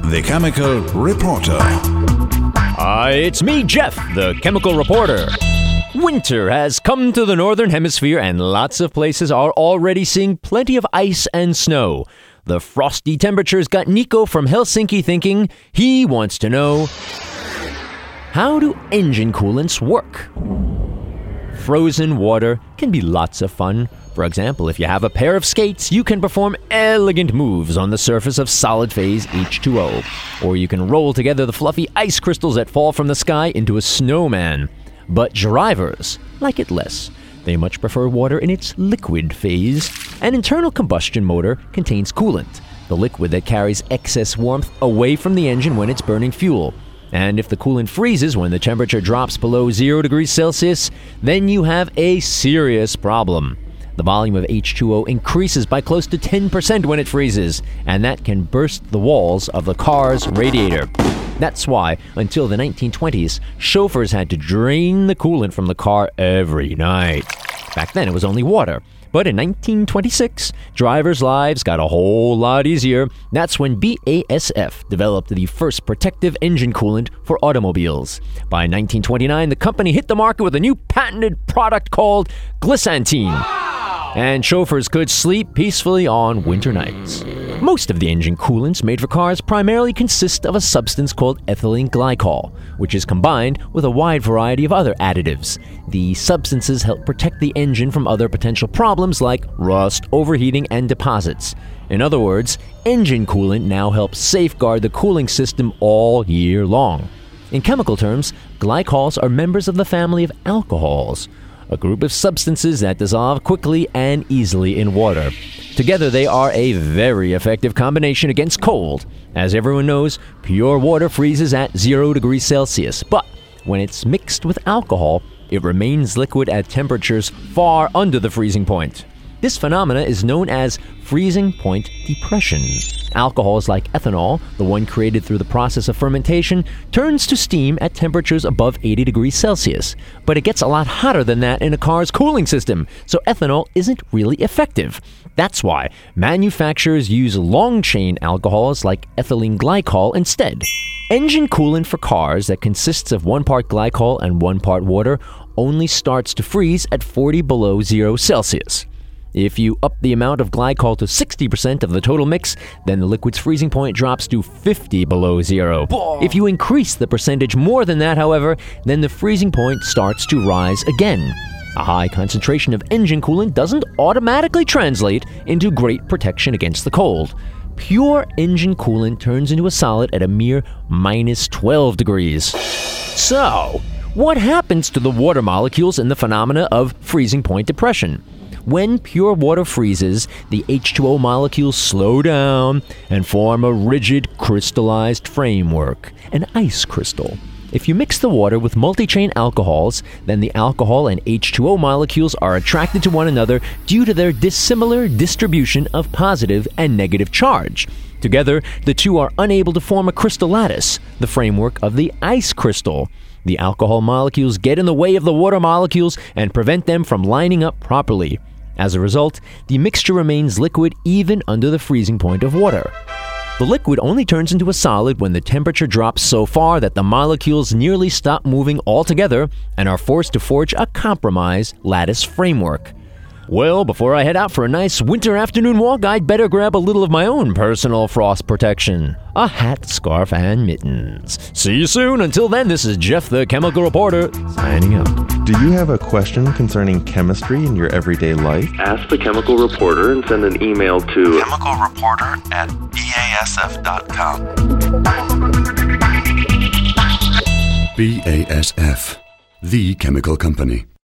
the Chemical Reporter. It's me, Jeff, the Chemical Reporter. Winter has come to the Northern Hemisphere and lots of places are already seeing plenty of ice and snow. The frosty temperatures got Nico from Helsinki thinking. He wants to know, how do engine coolants work? Frozen water can be lots of fun. For example, if you have a pair of skates, you can perform elegant moves on the surface of solid-phase H2O. Or you can roll together the fluffy ice crystals that fall from the sky into a snowman. But drivers like it less. They much prefer water in its liquid phase. An internal combustion motor contains coolant, the liquid that carries excess warmth away from the engine when it's burning fuel. And if the coolant freezes when the temperature drops below 0 degrees Celsius, then you have a serious problem. The volume of H2O increases by close to 10% when it freezes, and that can burst the walls of the car's radiator. That's why, until the 1920s, chauffeurs had to drain the coolant from the car every night. Back then, it was only water. But in 1926, drivers' lives got a whole lot easier. That's when BASF developed the first protective engine coolant for automobiles. By 1929, the company hit the market with a new patented product called Glisantine. And chauffeurs could sleep peacefully on winter nights. Most of the engine coolants made for cars primarily consist of a substance called ethylene glycol, which is combined with a wide variety of other additives. These substances help protect the engine from other potential problems like rust, overheating, and deposits. In other words, engine coolant now helps safeguard the cooling system all year long. In chemical terms, glycols are members of the family of alcohols, a group of substances that dissolve quickly and easily in water. Together, they are a very effective combination against cold. As everyone knows, pure water freezes at 0 degrees Celsius, but when it's mixed with alcohol, it remains liquid at temperatures far under the freezing point. This phenomena is known as freezing point depression. Alcohols like ethanol, the one created through the process of fermentation, turns to steam at temperatures above 80 degrees Celsius. But it gets a lot hotter than that in a car's cooling system, so ethanol isn't really effective. That's why manufacturers use long-chain alcohols like ethylene glycol instead. Engine coolant for cars that consists of 1 part glycol and 1 part water only starts to freeze at 40 below 0 Celsius. If you up the amount of glycol to 60% of the total mix, then the liquid's freezing point drops to 50 below 0. If you increase the percentage more than that, however, then the freezing point starts to rise again. A high concentration of engine coolant doesn't automatically translate into great protection against the cold. Pure engine coolant turns into a solid at a mere minus 12 degrees. So, what happens to the water molecules in the phenomena of freezing point depression? When pure water freezes, the H2O molecules slow down and form a rigid crystallized framework, an ice crystal. If you mix the water with multi-chain alcohols, then the alcohol and H2O molecules are attracted to one another due to their dissimilar distribution of positive and negative charge. Together, the two are unable to form a crystal lattice, the framework of the ice crystal. The alcohol molecules get in the way of the water molecules and prevent them from lining up properly. As a result, the mixture remains liquid even under the freezing point of water. The liquid only turns into a solid when the temperature drops so far that the molecules nearly stop moving altogether and are forced to forge a compromise lattice framework. Well, before I head out for a nice winter afternoon walk, I'd better grab a little of my own personal frost protection. A hat, scarf, and mittens. See you soon. Until then, this is Jeff the Chemical Reporter, signing out. Do you have a question concerning chemistry in your everyday life? Ask the Chemical Reporter and send an email to chemicalreporter@basf.com. BASF, the chemical company.